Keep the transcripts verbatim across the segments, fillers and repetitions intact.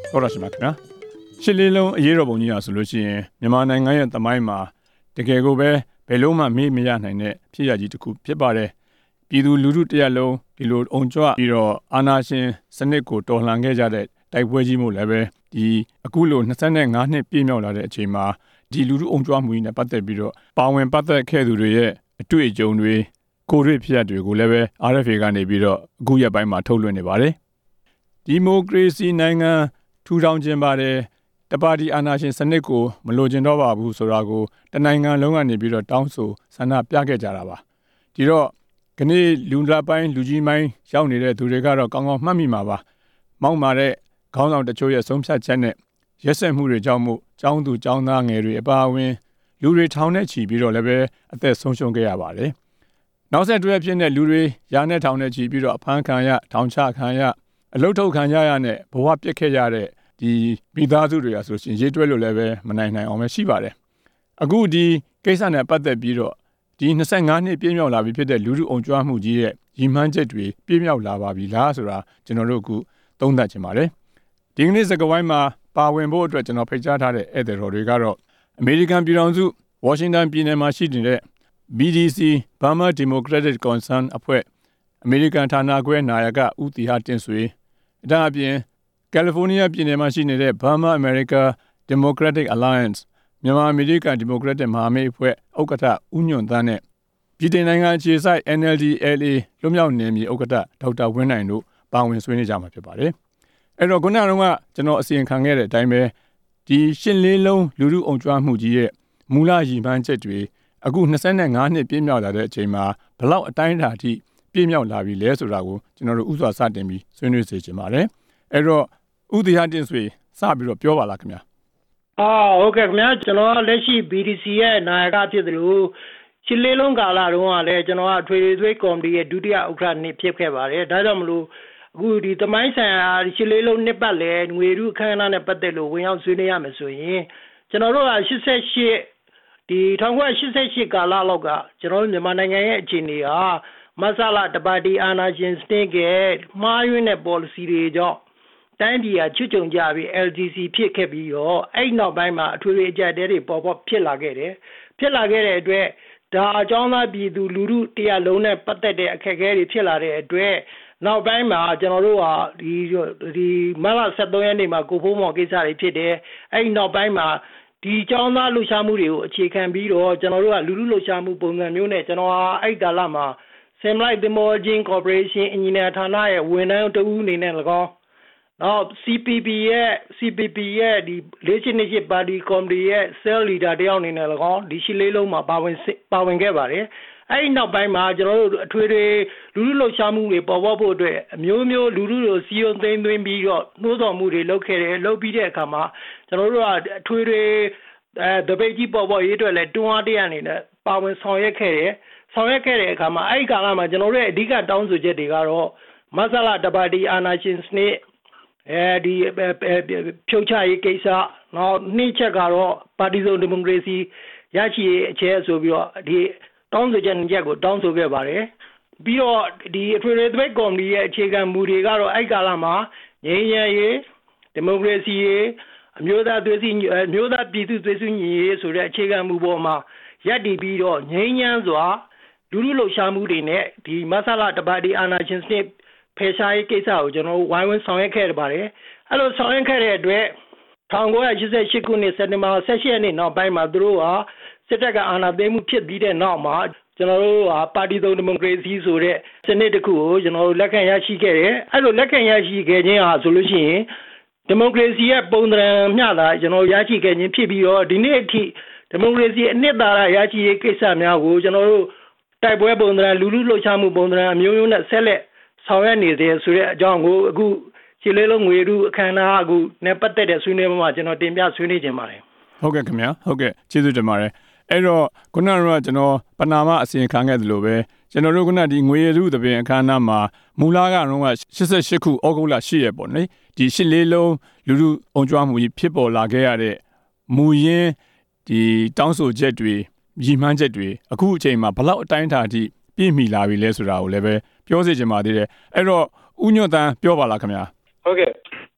ဟုတ်လားရှင်ဗျာရှစ်လေးလုံးအရေးတော်ပုံကြီးဟာဆိုလို့ရှိရင်မြန်မာနိုင်ငံရဲ့သမိုင်းမှာတကယ်ကိုပဲဘယ်လုံးမှမေ့မရနိုင်တဲ့ဖြစ်ရကြီးတစ်ခုဖြစ်ပါတယ်ပြည်သူလူထုတရက်လုံးဒီလိုအုံကြွပြီးတော့အာဏာရှင်စနစ်ကိုတော်လှန်ခဲ့ကြတဲ့တိုက်ပွဲကြီးမို့လည်းပဲဒီအခုလိုနှစ်ငါးနှစ်ပြည့်မြောက်လာတဲ့အချိန်မှာဒီလူထုအုံကြွမှုကြီးနဲ့ပတ်သက်ပြီးတော့ပါဝင်ပတ်သက်ခဲ့သူတွေရဲ့အတွေ့အကြုံတွေကိုယ်တွေ့ဖြစ်ရတွေကိုလည်းပဲ အာရ်အက်ဖ်အေ ကနေပြီးတော့အခုရက်ပိုင်းမှာထုတ်လွှင့်နေပါတယ်ဒီမိုကရေစီနိုင်ငံထူထောင်ခြင်းပါတယ်တပါတီအာဏာရှင်စနစ်ကိုမလိုချင်တော့ပါဘူးဆိုတာကိုတနိုင်ငံလုံးကနေပြီးတော့တောင်းဆိုဆန္ဒပြခဲ့ကြတာပါဒီတော့ခဏလူလာပိုင်းလူကြီးပိုင်းရောက်နေတဲ့သူတွေကတော့ကောင်းကောင်းမှတ်မိမှာပါမောက်မာတဲ့ခေါင်းဆောင်တချို့ရဲ့ဆုံးဖြတ်ချက်နဲ့ရက်စက်မှုတွေကြောင့်မို့ចောင်းသူចောင်းသားငယ်တွေအပါအဝင်လူတွေထောင်နဲ့ချီပြီးတော့လည်းပဲအသက်ဆုံးရှုံးခဲ့ရပါတယ်နောက်ဆက်တွဲဖြစ်တဲ့လူတွေရာနဲ့ထောင်နဲ့ချီပြီးတော့အဖမ်းခံရထောင်ချခံရအလုထုတ်ခံရရနဲ့ဘဝပြစ်ခဲ့ရတဲ့ဒီမိသားစုတွေကဆိုရှင်ရေးတွဲလို့လည်းပဲမနိုင်နိုင်အောင်ပဲရှိပါတယ်အခုဒီကိစ္စနဲ့ပတ်သက်ပြီးတော့ဒီနှစ်ငါးနှစ်ပြည့်မြောက်လာပြီဖြစ်တဲ့လူထုအုံကြွမှုကြီးရဲ့ရည်မှန်းချက်တွေပြည့်မြောက်လာပါပြီလားဆိုတာကျွန်တော်တို့အခုသုံးသပ်ချင်ပါတယ်ဒီကနေ့စကားဝိုင်းမှာပါဝင်ဖို့အတွက်ကျွန်တော်ဖိတ်ကြားထားတဲ့ဧည့်သည်တော်တွေကတော့အမေရိကန်ပြည်ထောင်စုဝါရှင်တန်ပြည်နယ်မှာရှိနေတဲ့ ဘီ ဒီ စီ Burma Democratic Concern အဖွဲ့အမေရိကန်ဌာနခွဲနာယကဦးတီဟာတင်ဆွေဒါအပြင်ကယ်လီဖိုးနီးယားပြည်နယ်မှာရှိနေတဲ့ Burma America Democratic Alliance မြန်မာအမေရိကန်ဒီမိုကရက်တစ်မဟာမိတ်အဖွဲ့ဥက္ကဋ္ဌဦးညွန့်သန်းနဲ့ပြည်ထောင်နိုင်ငံအခြေစိုက် အန် အယ် ဒီ အယ် အေ လွတ်မြောက်နယ်မြေဥက္ကဋ္ဌဒေါက်တာဝင်းနိုင်တို့ပါဝင်ဆွေးနွေးကြမှာဖြစ်ပါတယ်အဲ့တော့ခုနကတော့ကျွန်တော်အစီရင်ခံခဲ့တဲ့အတိုင်းပဲဒီရှစ်လေးလုံးလူထုအုံကြွမှုကြီးရဲ့မူလရည်မှန်းချက်တွေအခုနှစ်ငါးနှစ်ပြည့်မြောက်လာတဲ့အချိန်မှာဘလောက်အတိုင်းအတာအထိပြည့်မြောက်လာပြီလဲဆိုတာကိုကျွန်တော်တို့ဥစွာစတင်ပြီးဆွေးနွေးစေချင်ပါတယ်အဲ့တော့ဦးတီဟာတင်ဆွေစပြီးတော့ပြောပါလားခင်ဗျာအာဟုတ်ကဲ့ခင်ဗျာကျွန်တော်လက်ရှိ ဘီ ဒီ စီ ရဲ့နာယကဖြစ်တယ်လို့ရှစ်လေးလုံးကာလတုန်းကလည်းကျွန်တော်ကထွေထွေကော်မတီရဲ့ဒုတိယဥက္ကဋ္ဌနေဖြစ်ခဲ့ပါတယ်ဒါကြောင့်မလို့အခုဒီသမိုင်းဆိုင်ရာရှစ်လေးလုံးနှစ်ပတ်လဲငွေရုအခမ်းအနားနဲ့ပတ်သက်လို့ဝင်ရောက်ဆွေးနွေးရမယ်ဆိုရင်ကျွန်တော်တို့ကရှစ်ရှစ်ဒီ၁၉၈၈ကာလလောက်ကကျွန်တော်တို့မြန်မာနိုင်ငံရဲ့အခြေအနေဟာမဆလာတပါတီအာဏာရှင်စနစ်ကမှားယွင်းတဲ့ policy တွေကြောင့်တိုင်းပြည်ဟာချွတ်ချုံကြပြီး แอล ဒီ စီ ဖြစ်ခဲ့ပြီးတော့အဲ့နောက်ပိုင်းမှာအထွေထွေအကြက်တဲတွေပေါ်ပေါ်ဖြစ်လာခဲ့တယ်ဖြစ်လာခဲ့တဲ့အတွက်ဒါအကြောင်းသားပြည်သူလူထုတရားလုံးနဲ့ပတ်သက်တဲ့အခက်အခဲတွေဖြစ်လာတဲ့အတွက်နောက်ပိုင်းမှာကျွန်တော်တို့ဟာဒီဒီမတ်လ၁၃ရက်နေ့မှာကိုဖိုးမော်ကိစ္စတွေဖြစ်တယ်အဲ့နောက်ပိုင်းမှာဒီအကြောင်းသားလှုပ်ရှားမှုတွေကိုအခြေခံပြီးတော့ကျွန်တော်တို့ကလူထုလှုပ်ရှားမှုပုံစံမျိုးနဲ့ကျွန်တော်ဟာအဲ့ကာလမှာ Semlite Demolition Corporation Engineer ဌာနရဲ့ဝန်ထမ်းတဦးအနေနဲ့၎င်းနောက် စီ ပီ ပီ ရဲ့ စီ ပီ ပီ ရဲ့ဒီ Legislative Party Committee ရဲ့ Cell Leader တယောက်အနေနဲ့၎င်းဒီရှစ်လေးလုံးမှာပါဝင်ပါဝင်ခဲ့ပါတယ်အဲ့ဒီနောက်ပိုင်းမှာကျွန်တော်တို့အထွေထွေလူထုလှုပ်ရှားမှုတွေပေါ်ပေါက်ဖို့အတွက်အမျိုးမျိုးလူထုတို့စီယုံသိမ်းသွင်းပြီးတော့နှိုးဆော်မှုတွေလုပ်ခဲ့တယ်လုပ်ပြီးတဲ့အခါမှာကျွန်တော်တို့ကအထွေထွေအဲတပိတ်ကြီးပေါ်ပေါ်ရေးအတွက်လည်းတွန်းအားတရားအနေနဲ့ပါဝင်ဆောင်ရွက်ခဲ့တယ်ဆောင်ရွက်ခဲ့တဲ့အခါမှာအဲ့ဒီကာလမှာကျွန်တော်တို့ရဲ့အဓိကတောင်းဆိုချက်တွေကတော့မဆလာတပါတီအာဏာရှင်စနစ်အဲဒီဖြုတ်ချရေးကိစ္စနောက်နှစ်ချက်ကတော့ပါတီစုံဒီမိုကရေစီရရှိရေးအခြေဆိုပြီးတော့ဒီတောင်းဆိုချက်ညက်ကိုတောင်းဆိုခဲ့ပါတယ်ပြီးတော့ဒီအထွေထွေသပိတ်ကော်မတီရဲ့အခြေခံမူတွေကတော့အဲ့ကာလမှာငြိမ်းချမ်းရေးဒီမိုကရေစီရေးအမျိုးသားသွေးစည်းအမျိုးသားပြည်သူသွေးစည်းညီရေးဆိုတဲ့အခြေခံမူပေါ်မှာရပ်တည်ပြီးတော့ငြိမ်းချမ်းစွာလူထုလှုပ်ရှားမှုတွေနဲ့ဒီမဆလာတပါတီအာဏာရှင်စနစ်ဖယ်ရှားရေးကိစ္စကိုကျွန်တော်ဝိုင်းဝန်းဆောင်ရွက်ခဲ့ပါတယ်အဲ့လိုဆောင်ရွက်ခဲ့တဲ့အတွက်၁၉၈၈ခုနှစ်စက်တင်ဘာ၁၈ရက်နေ့နောက်ပိုင်းမှာသူတို့ဟာစစ်တပ်ကအာဏာသိမ်းမှုဖြစ်ပြီးတဲ့နောက်မှာကျွန်တော်တို့ဟာပါတီသုံးဒီမိုကရေစီဆိုတဲ့စနစ်တစ်ခုကိုကျွန်တော်တို့လက်ခံရရှိခဲ့တယ်အဲ့လိုလက်ခံရရှိခဲ့ခြင်းဟာဆိုလို့ရှိရင်ဒီမိုကရေစီရဲ့ပုံသဏ္ဍာန်မျှတာကျွန်တော်ရရှိခဲ့ခြင်းဖြစ်ပြီးတော့ဒီနေ့အထိဒီမိုကရေစီအနှစ်သာရရရှိရေးကိစ္စများကိုကျွန်တော်တို့တိုက်ပွဲပုံသဏ္ဍာန်လူလူလှုပ်ရှားမှုပုံသဏ္ဍာန်အမျိုးမျိုးနဲ့ဆက်လက်ဆောင်ရွက်နေတယ်ဆိုတဲ့အကြောင်းကိုအခုခြေလေးလုံးငွေရုအခမ်းအနားအခုနဲ့ပတ်သက်တဲ့ဆွေးနွေးပွဲမှာကျွန်တော်တင်ပြဆွေးနွေးခြင်းပါတယ်ဟုတ်ကဲ့ခင်ဗျာဟုတ်ကဲ့ကျေးဇူးတင်ပါတယ်အဲ့တော့ခုနကတော့ကျွန်တော်ပနာမအစီရင်ခံခဲ့သလိုပဲကျွန်တော်တို့ခုနဒီငွေရုသဘင်အခမ်းအနားမှာမူလကတော့ရှစ်ရှစ်ခုဩဂုတ်လ၈ရက်ပေါ့နော်ဒီရှစ်လေးလုံးလူလူအုံကြွမှုကြီးဖြစ်ပေါ်လာခဲ့ရတဲ့မူရင်းဒီတောင်းဆိုချက်တွေရည်မှန်းချက်တွေအခုအချိန်မှာဘလောက်အတိုင်းအတာအထိပြည့်မီလာပြီလဲဆိုတာကိုလည်းပဲပြောစေချင်ပါသေးတယ်အဲ့တော့ဦးညွန့်တန်းပြောပါလားခင်ဗျာဟုတ်ကဲ့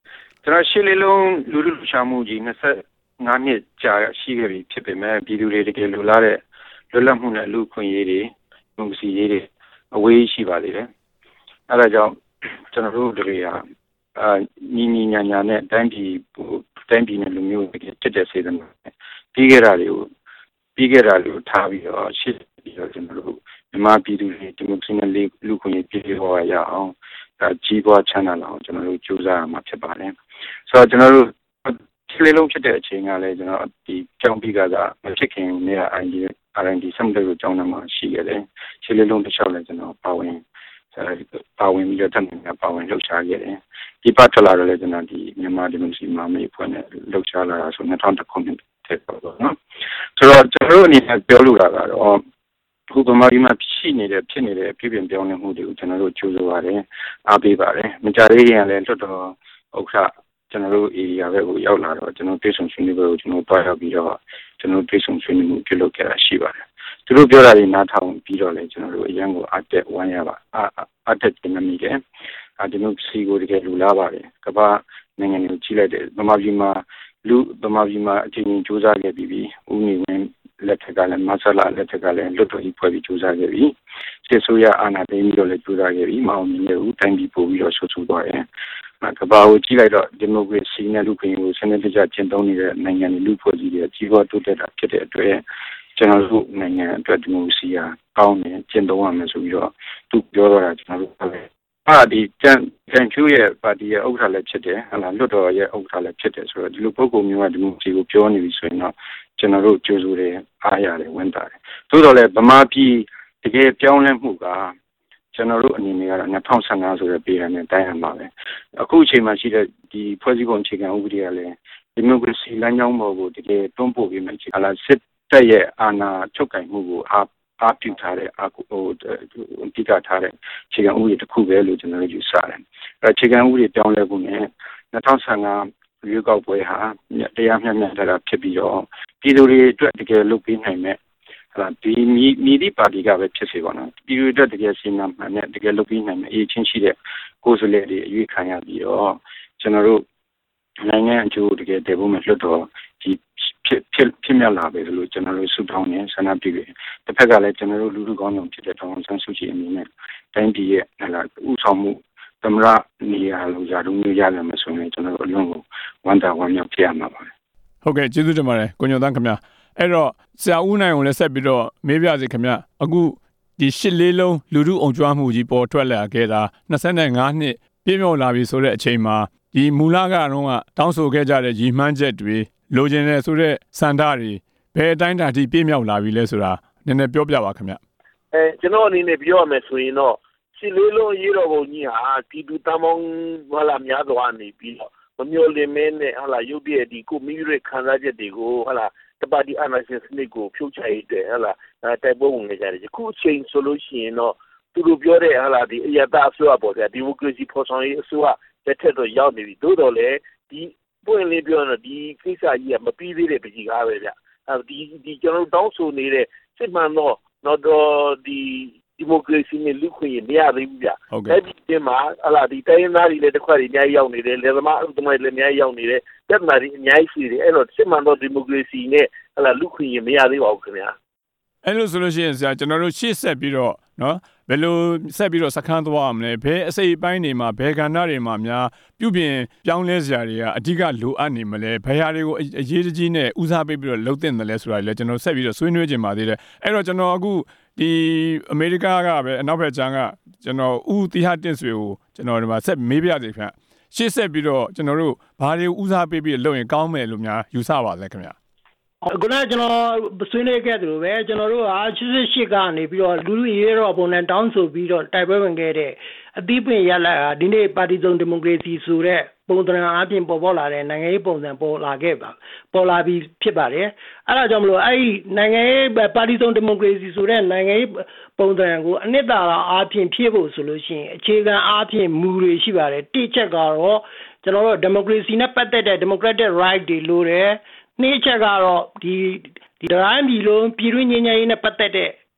ကျွန်တော်ရှစ်လေးလုံးလူလူရှာမှုကြီးနှစ်ဆငါးနှစ်ကြာရှိခဲ့ပြီဖြစ်ပေမဲ့ပြည်သူတွေတကယ်လိုလားတဲ့လွတ်လပ်မှုနဲ့လူခွင့်ရေးတွေမှုစီရေးတွေအဝေးရှိပါသေးတယ်အဲဒါကြောင့်ကျွန်တော်တို့တွေကအာညီညီညာညာနဲ့တိုင်းပြည်တိုင်းပြည်နဲ့လူမျိုးတကယ်တက်တဲ့စေတနာပြီးခဲ့တာတွေကိုပြီးခဲ့တာတွေကိုထားပြီးတော့ရှစ်ပြီးတော့ကျွန်တော်တို့မြန်မာပြည်သူတွေဒီမိုကရေစီနဲ့လူခွင့်ရေးပြည်ဟောရအောင်ဒါကြီးပွားချမ်းသာလာအောင်ကျွန်တော်တို့ကြိုးစားရမှာဖြစ်ပါတယ်ဆိုတော့ကျွန်တော်တို့ခြေလေးလုံးဖြစ်တဲ့အချိန်ကလည်းကျွန်တော်ဒီကြောင်းပြီးကသာမဖြစ်ခင်နေ့က I D R and D စမ်းတဲ့ကိုကြောင်းထဲမှာရှိခဲ့တယ်ခြေလေးလုံးတစ်လျှောက်လည်းကျွန်တော်ပါဝင်ပါဝင်ပြီးတော့တမန်ပါဝင်လှုပ်ရှားခဲ့တယ်ဒီပတ်ထလာတော့လည်းကျွန်တော်ဒီမြန်မာဒီမိုကရေစီမမေဖွဲ့နဲ့လှုပ်ရှားလာတာဆိုနှစ်ထောင်တစ်ခုနှစ်တည်းပေါ့နော်ဆိုတော့ကျွန်တော်တို့အနေနဲ့ပြောလို့ရတာတော့ခုဗမာပြည်မှာရှိနေတဲ့ဖြစ်နေတဲ့ပြည်ပြင်ပြောင်းလဲမှုတွေကိုကျွန်တော်တို့ကြိုးစားပါတယ်အားပေးပါတယ်မကြသေးခင်ကလည်းလွတ်တော်ဥက္ကဋ္ဌကျွန်တော်တို့ area ဘက်ကိုရောက်လာတော့ကျွန်တော်တွေ့ဆုံဆွေးနွေးပွဲကိုကျွန်တော်တွားရောက်ပြီးတော့ကျွန်တော်တွေ့ဆုံဆွေးနွေးမှုပြုလုပ်ခဲ့တာရှိပါတယ်သူတို့ပြောတာတွေနားထောင်ပြီးတော့လည်းကျွန်တော်တို့အရန်ကိုအတက်ဝမ်းရပါအတက်တင်မိတယ်အဒီလိုစီကိုတကယ်လူလာပါတယ်ကမ္ဘာနိုင်ငံကိုကြီးလိုက်တယ်ဗမာပြည်မှာလူဗမာပြည်မှာအချင်းချင်းစူးစမ်းခဲ့ပြီးပြီးဦးနေဝင်လက်ထက်ကလည်းမဆလာလက်ထက်ကလည်းလွတ်တော်ကြီးဖွဲ့ပြီးစူးစမ်းခဲ့ပြီးစစ်ဆိုးရအာဏာသိမ်းပြီးတော့လည်းစူးစမ်းခဲ့ပြီးမအောင်မြင်တဲ့ဦးတိုင်းပြည်ပို့ပြီးတော့ဆွဆူသွားတယ်ကမ္ဘာကိုကြီးလိုက်တော့ဒီမိုကရေစီနဲ့လူ့ခွင့်ရေးကိုစနစ်တကျကျင့်သုံးနေတဲ့နိုင်ငံတွေလူ့ဖွဲ့စည်းတွေကြီးပွားတိုးတက်တာဖြစ်တဲ့အတွက်ကျွန်တော်တို့နိုင်ငံအတွက်ဒီမိုကရေစီဟာကောင်းတယ်ကျင့်သုံးရမယ်ဆိုပြီးတော့သူပြောတော့တာကျွန်တော်တို့လည်းပါတီတန်တန်ကျူရဲ့ပါတီရဲ့ဥက္ကဋ္ဌလည်းဖြစ်တယ်ဟလာလွတ်တော်ရဲ့ဥက္ကဋ္ဌလည်းဖြစ်တယ်ဆိုတော့ဒီလိုပုံကုန်မျိုးကဒီမိုကရေစီကိုပြောနေပြီဆိုရင်တော့ကျွန်တော်တို့ကြိုးစိုးတယ်အားရတယ်ဝန်တာတယ်သို့တော်လည်းဗမာပြည်တကယ်ပြောင်းလဲမှုကကျွန်တော်တို့အနေနဲ့ကတော့၂၀၁၅ဆိုတဲ့ပြည်နယ်နဲ့တိုင်းရမှာပဲအခုအချိန်မှာရှိတဲ့ဒီဖွဲ့စည်းပုံအခြေခံဥပဒေကလည်းဒီမိုကရေစီလမ်းကြောင်းပေါ်ကိုတကယ်တွန်းပို့ပြီးမှဟလာစစ်တပ်ရဲ့အာဏာချုပ်ကိုင်မှုကိုအားအားပြုထားတဲ့အာဟိုတိကျထားတဲ့အခြေခံဥပဒေတစ်ခုပဲလို့ကျွန်တော်တို့ယူဆတယ်အဲအခြေခံဥပဒေပြောင်းလဲဖို့နဲ့၂၀၁၅ရွေးကောက်ပွဲဟာတရားမျှမျှတတဖြစ်ပြီးတော့ပြည်သူတွေအတွက်တကယ်လုပ်ပေးနိုင်မဲ့ဟလာဒီမိဒီပါတီကပဲဖြစ်စေပါတော့ပြည်သူတွေတကယ်စီမံမှန်နဲ့တကယ်လုပ်ပြီးနိုင်မဲ့အရေးချင်းရှိတဲ့ကိုယ်စားလှယ်တွေအရွေးခံရပြီးတော့ကျွန်တော်တို့နိုင်ငံအကျိုးတကယ်တည်ဖို့မဲ့လွတ်တော်ဒီဖြစ်ဖြစ်ဖြစ်မြလာပဲလို့ကျွန်တော်တို့ဆုတောင်းနေဆန္ဒပြုတယ်တစ်ဖက်ကလည်းကျွန်တော်တို့လူလူကောင်းဆောင်ဖြစ်တဲ့တောင်ဆန်းစုကြည်အနေနဲ့တိုင်းပြည်ရဲ့ဟလာဥဆောင်မှုသမရနေရာလိုရာတို့မျိုးရရမယ်ဆိုရင်ကျွန်တော်တို့အလုံးကိုဝန်တာဝန်မြောက်ဖြစ်ရမှာပါဟုတ်ကဲ့ကျေးဇူးတင်ပါတယ်ကိုညိုတန်းခင်ဗျာအဲ့တော့ဆရာဦးနိုင်ကိုလည်းဆက်ပြီးတော့မေးပြစေခင်ဗျာအခုဒီရှစ်လေးလုံးလူလူအောင်ကြွားမှုကြီးပေါ်ထွက်လာခဲ့တာ၂၅နှစ်ပြည့်မြောက်လာပြီဆိုတဲ့အချိန်မှာဒီမူလကတော့ကတောင်းဆိုခဲ့ကြတဲ့ရည်မှန်းချက်တွေလိုချင်တယ်ဆိုတဲ့စံထားတွေဘယ်အတိုင်းတာထိပြည့်မြောက်လာပြီလဲဆိုတာနည်းနည်းပြောပြပါခင်ဗျအဲကျွန်တော်အနေနဲ့ပြောရမယ်ဆိုရင်တော့ရှစ်လေးလုံးရေးတော်ပုံကြီးဟာပြည်သူတမောင်းဟလာများစွာနေပြီးတော့မမျိုးလင်းမဲနဲ့ဟလာရုပ်ပြည့်ဒီကိုမိရခံစားချက်တွေကိုဟလာတပါတီအာဏာရှင်စနစ်ကိုဖြုတ်ချရေးတဲ့ဟလာတိုက်ပွဲဝင်နေကြတယ်အခုအချိန်ဆိုလို့ရှိရင်တော့သူတို့ပြောတဲ့ဟလာဒီအရတာအစိုးရပေါ်ကဒီမိုကရေစီဖော်ဆောင်ရေးအစိုးရလက်ထက်တော့ရောက်နေပြီသို့တော်လည်းဒီပွင့်လေးပြောတော့ဒီကိစ္စကြီးကမပြီးသေးတဲ့ပကြီးကားပဲဗျအဲဒီဒီကျွန်တော်တောင်းဆိုနေတဲ့စစ်မှန်တော့တော့ဒီဒီမိုကရေစီနဲ့လူခွင့်ရမရသေးဘူးဗျအဲဒီအချိန်မှာဟလာဒီတိုင်းရင်းသားတွေလည်းတစ်ခွက်တွေအများကြီးရောက်နေတယ်လယ်သမားအလုပ်သမားတွေလည်းအများကြီးရောက်နေတယ်ပြဿနာတွေအများကြီးရှိတယ်အဲ့တော့စစ်မှန်တော့ဒီမိုကရေစီနဲ့ဟလာလူခွင့်ရမရသေးပါဘူးခင်ဗျာအဲ့လိုဆိုလို့ရှိရင်ဆရာကျွန်တော်တို့ရှေ့ဆက်ပြီးတော့နော်ဘယ်လိုဆက်ပြီးတော့စခန်းသွားရမလဲဘယ်အစိပ်ပိုင်းတွေမှာဘယ်ကဏ္ဍတွေမှာများပြုပြင်ပြောင်းလဲစရာတွေကအဓိကလိုအပ်နေမလဲဘယ်ဟာတွေကိုအရေးကြီးနဲ့ဦးစားပေးပြီးတော့လုပ်သင့်တယ်လဲဆိုတာလည်းကျွန်တော်ဆက်ပြီးတော့ဆွေးနွေးကြပါသေးတယ်အဲ့တော့ကျွန်တော်အခုဒီအမေရိကကပဲအနောက်ဘက်ခြမ်းကကျွန်တော်ဦးတီဟာတင့်ဆွေကိုကျွန်တော်ဒီမှာဆက်မေးပြစေခင်ဗျရှေ့ဆက်ပြီးတော့ကျွန်တော်တို့ဘာတွေဦးစားပေးပြီးလုပ်ရင်ကောင်းမယ်လို့များယူဆပါလဲခင်ဗျခုနကကျွန်တော်ဆွေးနွေးခဲ့သလိုပဲကျွန်တော်တို့ဟာရှစ်ရှစ်ကနေပြီးတော့လူလူရေးတော့ပုံနဲ့တောင်းဆိုပြီးတော့တိုက်ပွဲဝင်ခဲ့တဲ့အသီးပွင့်ရလာဒီနေ့ပါတီစုံဒီမိုကရေစီဆိုတဲ့ပုံသဏ္ဍာန်အပြင်ပေါ်ပေါ်လာတဲ့နိုင်ငံရေးပုံစံပေါ်လာခဲ့ပါပေါ်လာပြီးဖြစ်ပါတယ်အဲဒါကြောင့်မလို့အဲ့ဒီနိုင်ငံရေးပါတီစုံဒီမိုကရေစီဆိုတဲ့နိုင်ငံရေးပုံစံကိုအနှစ်သာရအပြင်ဖြည့်ဖို့ဆိုလို့ရှိရင်အခြေခံအပြင်မူတွေရှိပါတယ်တစ်ချက်ကတော့ကျွန်တော်တို့ဒီမိုကရေစီနဲ့ပတ်သက်တဲ့ democratic right တွေလိုတယ်နေ့ချက်ကတော့ဒီဒီတိုင်းပြည်လုံးပြည်တွင်းငြိမ်းချမ်းရေးနဲ့ပတ်သက်တဲ့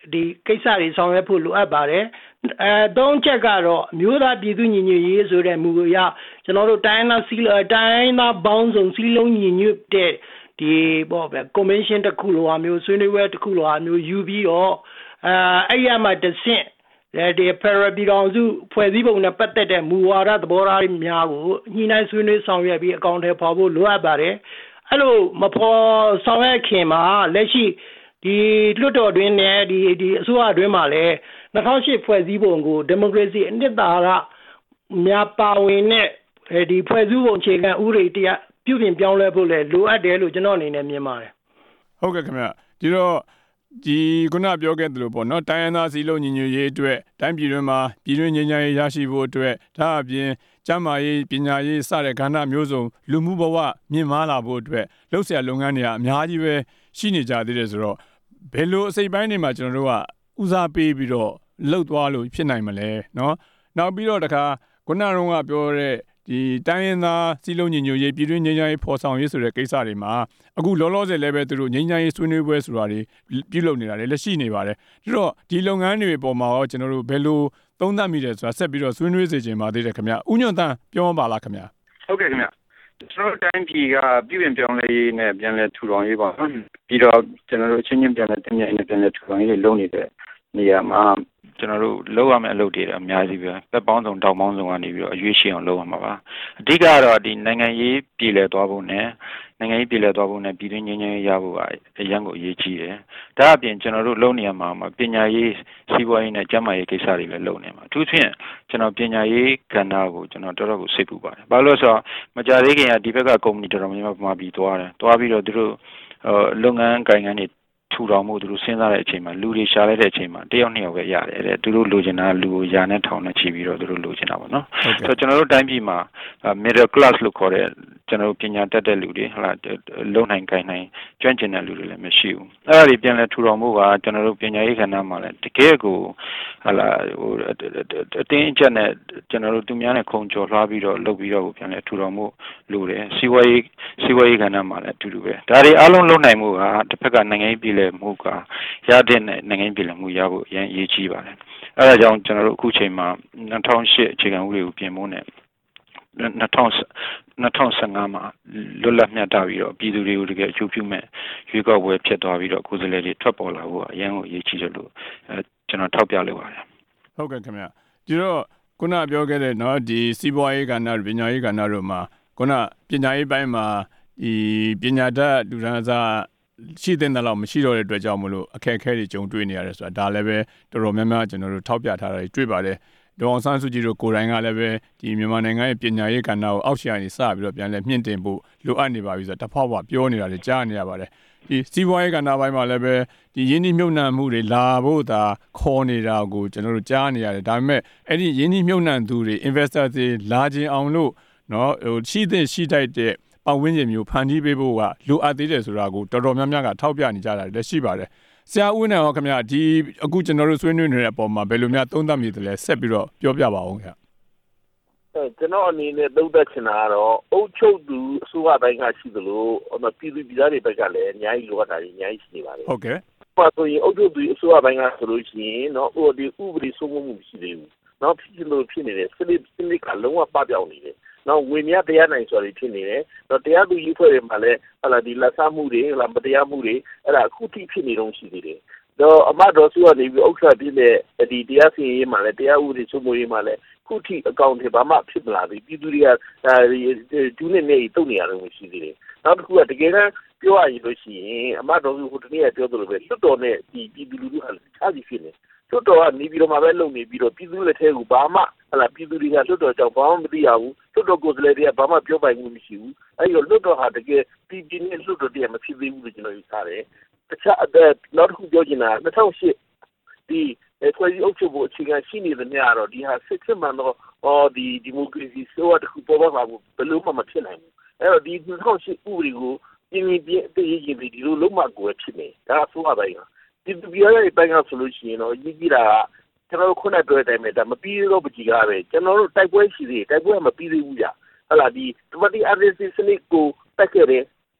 ဒီကိစ္စတွေဆောင်ရွက်ဖို့လိုအပ်ပါတယ်အဲသုံးချက်ကတော့မျိုးသားပြည်သူညီညွတ်ရေးဆိုတဲ့မူအရကျွန်တော်တို့တိုင်းသားစီတိုင်းသားပေါင်းစုံစီလုံးညီညွတ်တဲ့ဒီပေါ့ဗျာ convention တစ်ခုလိုအမျိုးဆွေးနွေးပွဲတစ်ခုလိုအမျိုးယူပြီးတော့အဲအဲ့ရမှာတဆင့်ဒီဖရပြည်တော်စုဖွဲ့စည်းပုံနဲ့ပတ်သက်တဲ့မူဝါဒသဘောထားများကိုညှိနှိုင်းဆွေးနွေးဆောင်ရွက်ပြီးအကောင့်ထဲပေါ်ဖို့လိုအပ်ပါတယ်အဲ့လိုမဖော်ဆောင်ရွက်ခင်မှာလက်ရှိဒီလွှတ်တော်တွင်နဲ့ဒီဒီအစိုးရတွင်မှာလည်း၂၀၀၈ဖွဲ့စည်းပုံကိုဒီမိုကရေစီအနှစ်သာရများပါဝင်တဲ့ဒီဖွဲ့စည်းပုံအခြေခံဥပဒေတရားပြုပြင်ပြောင်းလဲဖို့လည်းလိုအပ်တယ်လို့ကျွန်တော်အနေနဲ့မြင်ပါတယ်ဟုတ်ကဲ့ခင်ဗျဒီတော့ဒီခုနပြောခဲ့သလိုပေါ့နော်တိုင်းရင်းသားစီလုံးညီညွတ်ရေးအတွက်တိုင်းပြည်တွင်းမှာပြည်တွင်းငြိမ်းချမ်းရေးရရှိဖို့အတွက်ဒါအပြင်ကျန်းမာရေးပညာရေးစတဲ့ကဏ္ဍမျိုးစုံလူမှုဘဝမြင့်မားလာဖို့အတွက်လှုပ်ရှားလုပ်ငန်းတွေကအများကြီးပဲရှိနေကြသေးတယ်ဆိုတော့ဘယ်လိုအစိပ်ပိုင်းတွေမှာကျွန်တော်တို့ကဦးစားပေးပြီးတော့လှုပ်သွားလို့ဖြစ်နိုင်မလဲเนาะနောက်ပြီးတော့တခါခုနကပြောတဲ့ဒီတိုင်းရင်းသားစီလုံးညီညွတ်ရေးပြည်တွင်းငြိမ်းချမ်းရေးဖော်ဆောင်ရေးဆိုတဲ့ကိစ္စတွေမှာအခုလောလောဆယ်လည်းပဲသူတို့ငြိမ်းချမ်းရေးဆွေးနွေးပွဲဆိုတာတွေပြုလုပ်နေတာလည်းရှိနေပါတယ်ဒါတော့ဒီလုပ်ငန်းတွေပေါ်မှာရောကျွန်တော်တို့ဘယ်လိုသုံးသပ်မိတယ်ဆိုတာဆက်ပြီးတော့ဆွေးနွေးစေချင်ပါသေးတယ်ခင်ဗျဦးညွန့်တန်းပြောပါလားခင်ဗျဟုတ်ကဲ့ခင်ဗျကျွန်တော်တိုင်းပြည်ကပြည်ပြင်ပြောင်းလဲရေးနဲ့ပြန်လဲထူထောင်ရေးပါပြီးတော့ကျွန်တော်တို့အချင်းချင်းပြန်လဲတင်ပြရေးနဲ့ပြန်လဲထူထောင်ရေးတွေလုပ်နေတဲ့နေရာမှာကျွန်တော်တို့လုပ်ရမယ့်အလုပ်တွေအများကြီးပဲသက်ပေါင်းစုံတောင်ပေါင်းစုံကနေပြီးတော့အရွေးရှိအောင်လုပ်ရမှာပါအဓိကတော့ဒီနိုင်ငံရေးပြည်လည်သွားဖို့နဲ့နိုင်ငံရေးပြည်လည်သွားဖို့နဲ့ပြည်တွင်းငြိမ်းချမ်းရေးရဖို့ကအရန်ကိုအရေးကြီးတယ်ဒါအပြင်ကျွန်တော်တို့လုပ်နေရမှာပညာရေးစီးပွားရေးနဲ့ကျန်းမာရေးကိစ္စတွေလည်းလုပ်နေမှာအထူးဖြင့်ကျွန်တော်ပညာရေးကဏ္ဍကိုကျွန်တော်တော်တော်ကိုစိတ်ပူပါတယ်ဘာလို့လဲဆိုတော့မကြသေးခင်ကဒီဘက်ကကုမ္ပဏီတော်တော်များများမှာပြီးသွားတယ်သွားပြီးတော့သူတို့လုပ်ငန်းကိုင်ငန်းတွေထူထောင်မှုသူတို့စဉ်းစားတဲ့အချိန်မှာလူတွေရှာလိုက်တဲ့အချိန်မှာတယောက်နှစ်ယောက်ပဲရတယ်တဲ့သူတို့လိုချင်တာလူကိုယာနဲ့ထောင်နဲ့ချီပြီးတော့သူတို့လိုချင်တာပေါ့နော်ဆိုတော့ကျွန်တော်တို့တိုင်းပြည်မှာ middle class လို့ခေါ်တဲ့ကျွန်တော်တို့ပညာတတ်တဲ့လူတွေဟလာလုံနိုင်ကိုင်နိုင်ကျွမ်းကျင်တဲ့လူတွေလည်းမရှိဘူးအဲ့ဒါတွေပြန်လဲထူထောင်မှုကကျွန်တော်တို့ပညာရေးကဏ္ဍမှာလည်းတကယ်ကိုဟလာဟိုအတင်းအကျပ်နဲ့ကျွန်တော်တို့သူများနဲ့ခုံကျော်လွှားပြီးတော့လုပ်ပြီးတော့ပြန်လဲထူထောင်မှုလိုတယ်စီဝါရေးစီဝါရေးကဏ္ဍမှာလည်းအတူတူပဲဒါတွေအားလုံးလုပ်နိုင်မှုကတစ်ဖက်ကနိုင်ငံရေးပြည်လည်မှုကရတဲ့နိုင်ငံရေးပြည်လည်မှုရဖို့အရင်အရေးကြီးပါတယ်အဲဒါကြောင့်ကျွန်တော်တို့အခုချိန်မှာ၂၀၀၈အခြေခံဥပဒေကိုပြင်ဖို့နဲ့၂၀၁၅မှာလွတ်လပ်မြတ်တာပြီးတော့ပြည်သူတွေကိုတကယ်အကျိုးပြုမဲ့ရွေးကောက်ပွဲဖြစ်သွားပြီးတော့ကိုယ်စားလှယ်တွေထွက်ပေါ်လာဖို့အရင်ကိုအရေးကြီးတယ်လို့အဲကျွန်တော်ထောက်ပြလိုပါတယ်ဟုတ်ကဲ့ခင်ဗျဒီတော့ခုနပြောခဲ့တဲ့เนาะဒီစီးပွားရေးကဏ္ဍပညာရေးကဏ္ဍတို့မှာခုနပညာရေးပိုင်းမှာဒီပညာတတ်လူဒန်းစားရှိတဲ့လောက်မရှိတော့တဲ့အတွက်ကြောင့်မလို့အခက်အခဲတွေကြုံတွေ့နေရတယ်ဆိုတာဒါလည်းပဲတော်တော်များများကျွန်တော်တို့ထောက်ပြထားတာတွေ့ပါတယ်ဒေါအောင်ဆန်းစုကြည်တို့ကိုယ်တိုင်ကလည်းပဲဒီမြန်မာနိုင်ငံရဲ့ပညာရေးကဏ္ဍကိုအောက်ခြေကနေစပြီးတော့ပြန်လဲမြင့်တင်ဖို့လိုအပ်နေပါပြီဆိုတော့တစ်ဖောက်ဖောက်ပြောနေတာတွေကြားနေရပါတယ်ဒီစီးပွားရေးကဏ္ဍပိုင်းမှာလည်းပဲဒီရင်းနှီးမြှုပ်နှံမှုတွေလာဖို့သာခေါ်နေတာကိုကျွန်တော်တို့ကြားနေရတယ်ဒါပေမဲ့အဲ့ဒီရင်းနှီးမြှုပ်နှံသူတွေ investor တွေလာခြင်းအောင်လို့เนาะဟိုရှိတဲ့ရှိတိုက်တဲ့ပတ်ဝန်းကျင်မျိုးဖန်တီးပေးဖို့ကလိုအပ်သေးတယ်ဆိုတာကိုတော်တော်များများကထောက်ပြနေကြတာလည်းရှိပါတယ်ဆရာဦးနဲ့ဟောခင်ဗျာဒီအခုကျွန်တော်တို့ဆွေးနွေးနေတဲ့အပေါ်မှာဘယ်လိုများသုံးသပ်မိသလဲဆက်ပြီးတော့ပြောပြပါဦးခင်ဗျာအဲကျွန်တော်အနေနဲ့သုံးသပ်ချင်တာကတော့အုပ်ချုပ်သူအစိုးရတိုင်းကရှိသလိုပြည်သူပြည်သားတွေဘက်ကလည်းအများကြီးလိုအပ်တာကြီးအများကြီးရှိနေပါတယ်ဟုတ်ကဲ့ပါဆိုရင်အုပ်ချုပ်သူအစိုးရတိုင်းကဆိုလို့ရှိရင်เนาะဟိုဒီဥပဒေစိုးမိုးမှုမရှိသေးဘူးเนาะဖြစ်လို့ဖြစ်နေတဲ့စနစ်စနစ်ကလုံးဝပပျောက်နေတယ်နော်ဝေမြတရားနိုင်ဆိုရဖြစ်နေတယ်။တော့တရားသူကြီးဖွဲ့တွေမှာလည်းဟလာဒီလက်ဆမှုတွေဟလာမတရားမှုတွေအဲ့ဒါအခုထိဖြစ်နေတော့ရှိသေးတယ်။တော့အမတော်စုကနေပြီးဥက္ကဋ္ဌပြည်နဲ့ဒီတရားစီရင်ရေးမှာလည်းတရားဥပဒေစိုးမိုးရေးမှာလည်းခုထိအကောင့်တွေဘာမှဖြစ်မလာသေးပြည်သူတွေကဒီဒူးနဲ့နေတုံနေရတယ်ရှိသေးတယ်။နောက်တစ်ခုကတကယ်တမ်းပြောရရင်လို့ရှိရင်အမတော်စုဟိုတနေ့ကပြောသလိုပဲလွတ်တော်နဲ့ဒီပြည်သူလူထုဟာခြားစီဖြစ်နေလွတ်တော်ကနေပြီးတော့မှပဲလုံနေပြီးတော့ပြည်သူလက်ထဲကိုဘာမှဟလာပြည်သူတွေကလွတ်တော်ကြောင့်ဘာမှမသိရဘူးလွတ်တော်ကိုယ်စားလှယ်တွေကဘာမှပြောပိုင်မှုမရှိဘူးအဲ့တော့လွတ်တော်ဟာတကယ်ပြည်ပြည်နဲ့လွတ်တော်တည်းမဖြစ်သေးဘူးလို့ကျွန်တော်ယူဆတယ်တခြားနောက်တစ်ခုပြောချင်တာ၂၀၀၈ဒီဖွဲ့စည်းအုပ်ချုပ်ဖို့အခြေခံရှိနေတဲ့နေရာတော့ဒီဟာစစ်စစ်မှန်တော့အော်ဒီဒီမိုကရေစီဆိုတဲ့ခုပေါ်ပါဘူးဘယ်လိုမှမဖြစ်နိုင်ဘူးအဲ့တော့ဒီ၂၀၀၈ဥပဒေကိုပြင်းပြင်းအသေးကြီးဒီလိုလုံးမကိုဖြစ်နေဒါဆိုရပါရင်ဒီပြည်ရတဲ့ဘက်ကဆိုလို့ရှိရင်တော့အကြီးကြီးတာကျွန်တော်တို့ခုနပြောတဲ့အတိုင်းပဲဒါမပြီးတော့ပကြီးကားပဲကျွန်တော်တို့တိုက်ပွဲရှိသေးတယ်တိုက်ပွဲမပြီးသေးဘူးကြာဟလာဒီတမတိ အရ် စီ စနစ်ကိုတက်ခဲ့တယ်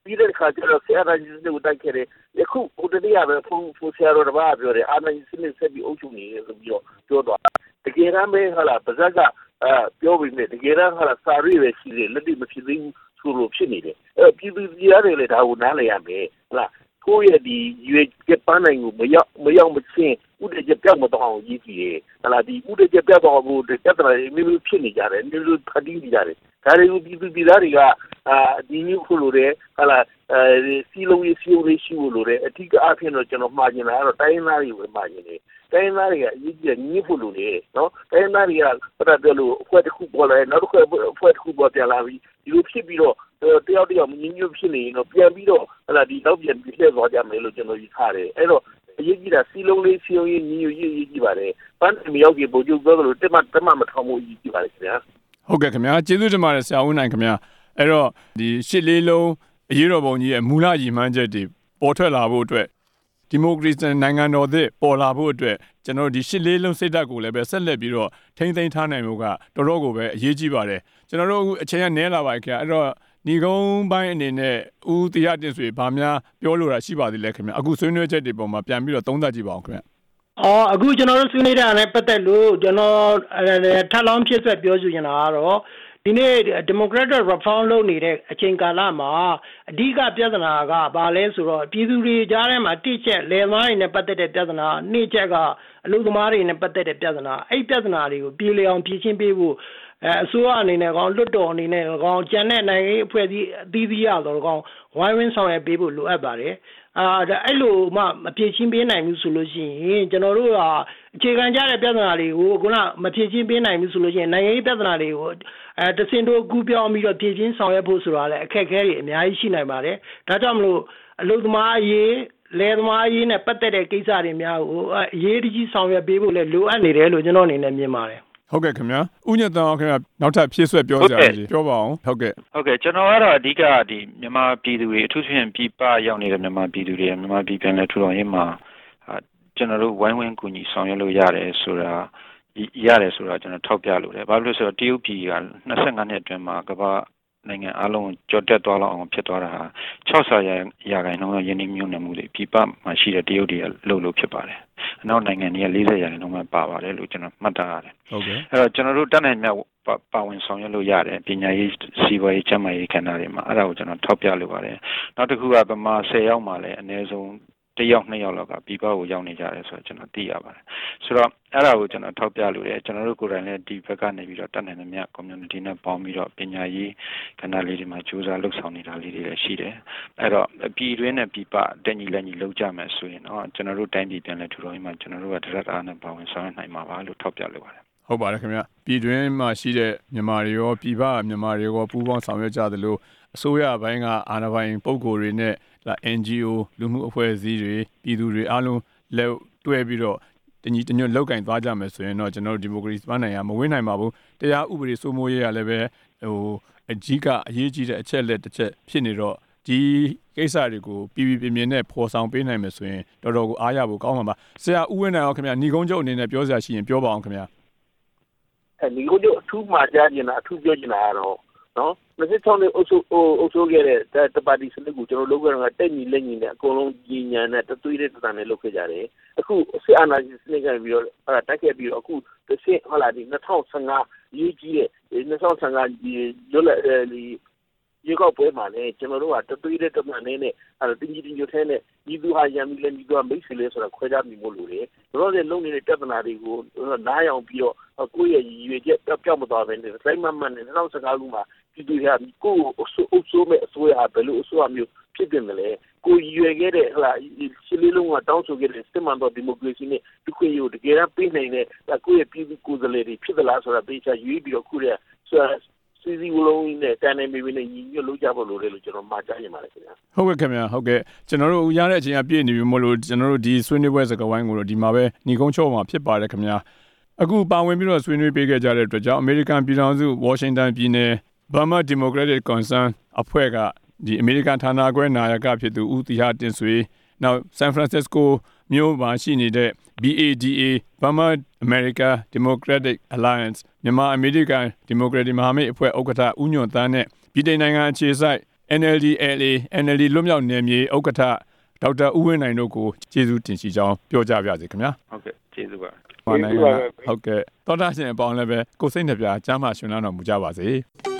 ပြီးတဲ့ခါကျတော့ဆရာတော်ကြီးတွေကိုတိုက်ခဲ့တယ်ယခုဟိုတတိယပဲဖုန်းဖုန်းဆရာတော်တပါးပြောတယ်အာဏာရှင်စနစ်ဆက်ပြီးအုပ်ချုပ်နေတယ်ဆိုပြီးတော့ပြောသွားတကယ်တမ်းပဲဟာလားပါဇက်ကအဲပြောပြီးနေတကယ်တမ်းဟာလားစာရီပဲရှိတယ်လက်တွေ့မဖြစ်သေးဘူးဆိုလို့ဖြစ်နေတယ်အဲပြည်သူပြည်သားတွေလည်းဒါကိုနားလည်ရမယ်ဟုတ်လားကိုယ့်ရဲ့ဒီရွေးချက်ပန်းနိုင်ကိုမရောက်မရောက်မချင်းဥဒချက်ပြောက်မတော့အောင်ရည်ကြည်တယ်ဟလာဒီဥဒချက်ပြောက်တော့ဘူးတက်တယ်မျိုးမျိုးဖြစ်နေကြတယ်မျိုးမျိုးဖတ်ပြီးနေကြတယ်ဒါတွေကိုပြည်သူပြည်သားတွေကအာဒီမျိုးခုလိုတဲ့ဟလာအဲစီလုံးရေးစီလုံးရေးရှိလို့တဲ့အထူးအဖြစ်တော့ကျွန်တော်မှားကျင်တာကတော့တိုင်းသားတွေပဲမှားကျင်တယ်တိုင်းသားတွေကအရေးကြီးညှိဖို့လိုတယ်နော်တိုင်းသားတွေကပတ်သက်တယ်လို့အဖွဲ့တစ်ခုပေါ်လာနောက်တစ်ခုအဖွဲ့တစ်ခုပေါ်ပြန်လာပြီးဒီလိုဖြစ်ပြီးတော့တယောက်တယောက်ညှိညွတ်ဖြစ်နေရင်တော့ပြန်ပြီးတော့ဟလာဒီတော့ပြန်ပြီးလှည့်သွားကြမယ်လို့ကျွန်တော်ယူဆတယ်အဲ့တော့အရေးကြီးတာစီလုံးလေးစီလုံးရေးညှိညွတ်ရေးရေးကြည့်ပါတယ်ပန်းမရောက်ကြီးပုံကျုပ်ပြောလို့တက်မှတက်မှမထောင်မှုရေးကြည့်ပါတယ်ခင်ဗျာဟုတ်ကဲ့ခင်ဗျာကျေးဇူးတင်ပါတယ်ဆရာဦးနိုင်ခင်ဗျာအဲ့တော့ဒီရှစ်လေးလုံးအရေးတော်ပုံကြီးရဲ့မူလရည်မှန်းချက်တွေပေါ်ထွက်လာဖို့အတွက်ဒီမိုကရေစီနိုင်ငံတော်သစ်ပေါ်လာဖို့အတွက်ကျွန်တော်တို့ဒီရှစ်လေးလုံးစိတ်ဓာတ်ကိုလည်းပဲဆက်လက်ပြီးတော့ထိမ့်သိမ်းထားနိုင်မှုကတော်တော်ကိုပဲအရေးကြီးပါတယ်ကျွန်တော်တို့အခုအချိန်ကနည်းလာပါခင်ဗျာအဲ့တော့ဒီကုန်းပိုင်းအနေနဲ့ဦးတရားတင်ဆွေဘာများပြောလို့ရရှိပါသေးလဲခင်ဗျာအခုဆွေးနွေးချက်တွေပေါ်မှာပြန်ပြီးတော့သုံးသပ်ကြည့်ပါအောင်ခင်ဗျာအော်အခုကျွန်တော်တို့ဆွေးနွေးတာနဲ့ပတ်သက်လို့ကျွန်တော်ထပ်လောင်းဖြစ်ဆက်ပြောဆိုနေတာကတော့ဒီနေ့ Democratic Reform လုပ်နေတဲ့အချိန်ကာလမှာအဓိကပြဿနာကဘာလဲဆိုတော့ပြည်သူတွေကြားထဲမှာတိကျက်လယ်သမားတွေနဲ့ပတ်သက်တဲ့ပြဿနာနေ့ချက်ကအလုပ်သမားတွေနဲ့ပတ်သက်တဲ့ပြဿနာအဲ့ပြဿနာတွေကိုပြေလည်အောင်ဖြေရှင်းပေးဖို့အဲအစိုးရအနေနဲ့ကောင်လွတ်တော်အနေနဲ့ကောင်ကြံတဲ့နိုင်ငံရေးအဖွဲ့အစည်းအသီးသီးရတော့ကောင်ဝိုင်းဝန်းဆောင်ရွက်ပေးဖို့လိုအပ်ပါတယ်အာအဲ့လိုမှမဖြေရှင်းပေးနိုင်ဘူးဆိုလို့ရှိရင်ကျွန်တော်တို့ကအခြေခံကြတဲ့ပြဿနာတွေကိုခုနမဖြေရှင်းပေးနိုင်ဘူးဆိုလို့ရှိရင်နိုင်ငံရေးပြဿနာတွေကိုအဲတစင်တို့ကူးပြောင်းပြီးတော့ဖြေရှင်းဆောင်ရွက်ဖို့ဆိုတာလည်းအခက်အခဲတွေအများကြီးရှိနိုင်ပါတယ်ဒါကြောင့်မလို့အလုပ်သမားအရေးလယ်သမားအရေးနဲ့ပတ်သက်တဲ့ကိစ္စတွေများကိုအရေးကြီးဆောင်ရွက်ပေးဖို့လည်းလိုအပ်နေတယ်လို့ကျွန်တော်အနေနဲ့မြင်ပါတယ်ဟုတ်ကဲ့ခင်ဗျာဦးညတ်တန်ခင်ဗျာနောက်ထပ်ဖြည့်ဆွက်ပြောကြရစီပြောပါအောင်ဟုတ်ကဲ့ဟုတ်ကဲ့ကျွန်တော်ကတော့အဓိကဒီမြန်မာပြည်သူတွေအထူးသဖြင့်ပြည်ပရောက်နေတဲ့မြန်မာပြည်သူတွေမြန်မာပြည်ပြန်လဲထူထောင်ရေးမှာကျွန်တော်တို့ဝိုင်းဝန်းကူညီဆောင်ရွက်လို့ရတယ်ဆိုတာရတယ်ဆိုတာကျွန်တော်ထောက်ပြလို့တယ်ဘာလို့လဲဆိုတော့တရုတ်ပြည်ကနှစ်ဆယ့်ငါးနှစ်အတွင်းမှာကမ္ဘာနိုင်ငံအလုံးကြော်တက်သွားလောက်အောင်ဖြစ်သွားတာဟာ၆၀ရာခိုင်နှုန်းရင်းနှီးမြှုပ်နှံမှုတွေပြည်ပမှာရှိတဲ့တရုတ်တွေကလှုပ်လို့ဖြစ်ပါတယ်။နောက်နိုင်ငံတွေက၄၀ရာခိုင်နှုန်းမှပါပါတယ်လို့ကျွန်တော်မှတ်သားရတယ်။ဟုတ်ကဲ့။အဲ့တော့ကျွန်တော်တို့တက်နိုင်မြတ်ပါဝင်ဆောင်ရွက်လို့ရတယ်ပညာရေးစီးပွားရေးကျန်းမာရေးကဏ္ဍတွေမှာအဲ့ဒါကိုကျွန်တော်ထောက်ပြလိုပါတယ်။နောက်တစ်ခုကဗမာ၁၀ယောက်မှလည်းအနည်းဆုံးတယောက်နှစ်ယောက်လောက်ကပြည်ပကိုရောက်နေကြတယ်ဆိုတော့ကျွန်တော်သိရပါတယ်ဆိုတော့အဲ့ဒါကိုကျွန်တော်ထောက်ပြလို့ရတယ်ကျွန်တော်တို့ကိုယ်တိုင်လည်းဒီဘက်ကနေပြီးတော့တက်နိုင်တဲ့မြတ် community နဲ့ပေါင်းပြီးတော့ပညာရေးကဏ္ဍလေးတွေမှာကြိုးစားလှုပ်ဆောင်နေတာလေးတွေလည်းရှိတယ်အဲ့တော့ပြည်တွင်းနဲ့ပြည်ပတက်ညီလက်ညီလှုပ်ကြမယ်ဆိုရင်တော့ကျွန်တော်တို့တိုင်းပြည်ပြန်လဲထူထောင်ရေးမှာကျွန်တော်တို့ကတရက်အားနဲ့ပါဝင်ဆောင်ရွက်နိုင်မှာပါလို့ထောက်ပြလိုပါတယ်ဟုတ်ပါတယ်ခင်ဗျပြည်တွင်းမှာရှိတဲ့မြန်မာတွေရောပြည်ပမြန်မာတွေရောပူးပေါင်းဆောင်ရွက်ကြသလိုအစိုးရဘိုင်းကအာဏာပိုင်ပုဂ္ဂိုလ်တွေနဲ့ N G O လူမှုအဖွဲ့အစည်းတွေပြည်သူတွေအားလုံးလက်တွဲပြီးတော့တညီတညွတ်လောက်ကင်သွားကြမယ်ဆိုရင်တော့ကျွန်တော်တို့ဒီမိုကရေစီပန်းနိုင်ရမဝင်းနိုင်ပါဘူးတရားဥပဒေစိုးမိုးရေးရလည်းပဲဟိုအကြီးကအရေးကြီးတဲ့အချက်လက်တစ်ချက်ဖြစ်နေတော့ဒီကိစ္စတွေကိုပြည်ပြည်ပြင်းပြင်းနဲ့ဖော်ဆောင်ပေးနိုင်မယ်ဆိုရင်တော်တော်ကိုအားရဖို့ကောင်းမှာပါဆရာဦးဝင်းနိုင်အောင်ခင်ဗျာညီကုန်းချုပ်အနေနဲ့ပြောစရာရှိရင်ပြောပါအောင်ခင်ဗျာအဲညီကုန်းချုပ်အထူးမှာကြားကျင်တာအထူးပြောကျင်တာကတော့နော်နှစ်၆နှစ်အုပ်စုအုပ်စုခဲ့တဲ့တပါတီစနစ်ကိုကျွန်တော်လုပ်ကြတာတက်ညီလက်ညီနဲ့အကုန်လုံးကြီးညာနဲ့တသွေးတဲ့တန်နဲ့လုပ်ခဲ့ကြတယ်အခုစစ်အာဏာရှင်စနစ်ကပြီးတော့အဲ့ဒါတက်ခဲ့ပြီးတော့အခုတစ်ဆင့်ဟုတ်လားဒီ၂၀၁၅ရေးကြီးတဲ့၂၀၁၅ဒီလွတ်လပ်ဒီရေကောက်ပွဲမှာလည်းကျွန်တော်တို့ကတသွေးတဲ့တန်နဲ့နဲ့အဲ့ဒါတင်းကြီးတင်းကျိုးထဲနဲ့ညီသူဟာရံပြီးလဲညီသူကမိတ်ဆွေလဲဆိုတာခွဲခြားပြီးမို့လို့လေတို့လည်းလုံနေတဲ့ပြဿနာတွေကိုနားရောင်ပြီးတော့ကိုယ့်ရဲ့ရည်ရွယ်ချက်ပြောက်မသွားဘဲနဲ့တိုင်းမှမှန်နဲ့၂၀၁၅ခုမှာပြည်သူတွေကကိုယ့်အဆိုးအဆိုးမဲ့အစိုးရဘယ်လိုအစိုးရမျိုးဖြစ်တယ်လဲကိုရည်ရွယ်ခဲ့တဲ့ဟလာရှစ်လေးလုံးကတောင်းဆိုခဲ့တဲ့စစ်မှန်သောဒီမိုကရေစီနဲ့ဒီခွင့်ရတကယ်တမ်းပေးနိုင်တဲ့ကိုယ့်ရဲ့ပြည်သူကိုယ်စားလှယ်တွေဖြစ်သလားဆိုတာသိချရွေးပြီးတော့ခုတည်းစီစီဝလုံးနဲ့တန်နေမိမိနဲ့ညီညွတ်လုပ်ကြဖို့လိုတယ်လို့ကျွန်တော်မှာကြားနေပါတယ်ခင်ဗျာဟုတ်ကဲ့ခင်ဗျာဟုတ်ကဲ့ကျွန်တော်တို့ရတဲ့အချိန်အပြည့်နေပြီမို့လို့ကျွန်တော်တို့ဒီဆွေးနွေးပွဲစကားဝိုင်းကိုတော့ဒီမှာပဲညီကုန်းချုပ်မှာဖြစ်ပါတယ်ခင်ဗျာအခုပါဝင်ပြီးတော့ဆွေးနွေးပေးခဲ့ကြတဲ့အတွက်ကြောင့်အမေရိကန်ပြည်ထောင်စုဝါရှင်တန်ပြည်နယ် Burma Democratic Concern အဖွဲ့ကဒီအမေရိကန်ဌာနခွဲနာယကဖြစ်သူဦးတီဟာတင်ဆွေနောက် San Francisco မြို့မှာရှိနေတဲ့ B A D A Burma America Democratic Alliance မြန်မာအမေရိကန်ဒီမိုကရက်တစ်မဟာမိတ်အဖွဲ့ဥက္ကဋ္ဌဦးညွန့်သန်းနဲ့ပြည်ထောင်နိုင်ငံအခြေစိုက် N L D L A N L D လွတ်မြောက်နယ်မြေဥက္ကဋ္ဌဒေါက်တာဦးဝင်းနိုင်တို့ကိုကျေးဇူးတင်ရှိကြောင်းပြောကြပါစေခင်ဗျာဟုတ်ကဲ့ကျေးဇူးပါဟုတ်ကဲ့သောတာရှင်အပေါင်းလည်းပဲကိုယ်စိတ်နှပြကျမ်းမာရှင်လန်းတော်မူကြပါစေ